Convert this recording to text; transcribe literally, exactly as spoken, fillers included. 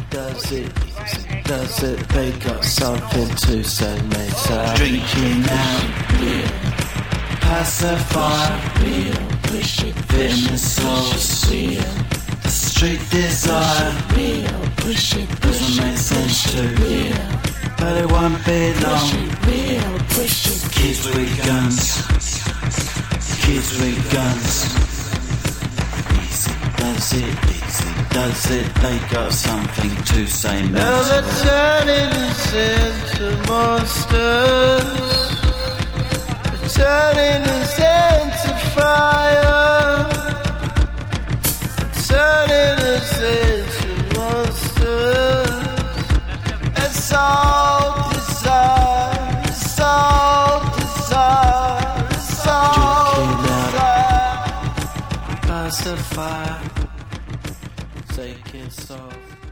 does it, does it, they got something to say later. Drinking out, real, pacify, real, push it, vitamin sauce, real, the street desire, real, push it, doesn't make sense to, real, but it won't be long, real, push it, kids with guns, kids with guns, easy, does it, does it, they got something to say. Now they're turning us into monsters, they're turning us into fire, they're turning us into monsters. It's all desire, it's all desire, it's all desire. Past the fire, take it soft.